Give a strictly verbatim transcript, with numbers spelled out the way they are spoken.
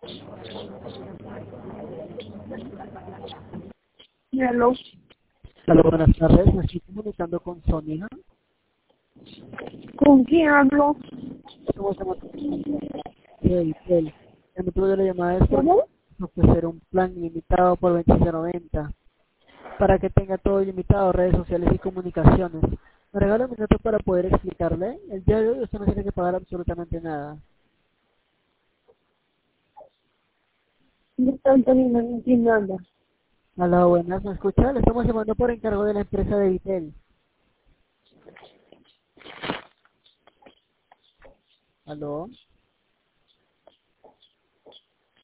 Hello. Hola, buenas tardes. Me estoy comunicando con Sonia. ¿Con quién hablo? Somos de Vitel. El motivo de la llamada es por ¿Cómo? ofrecer un plan ilimitado por veintiséis noventa para que tenga todo ilimitado, redes sociales y comunicaciones. Me regala un minuto para poder explicarle. El día de hoy usted no tiene que pagar absolutamente nada. No está entendiendo ni quién nada. Hola, buenas. ¿Me escucha? Le estamos llamando por encargo de la empresa de Vitel. ¿Aló?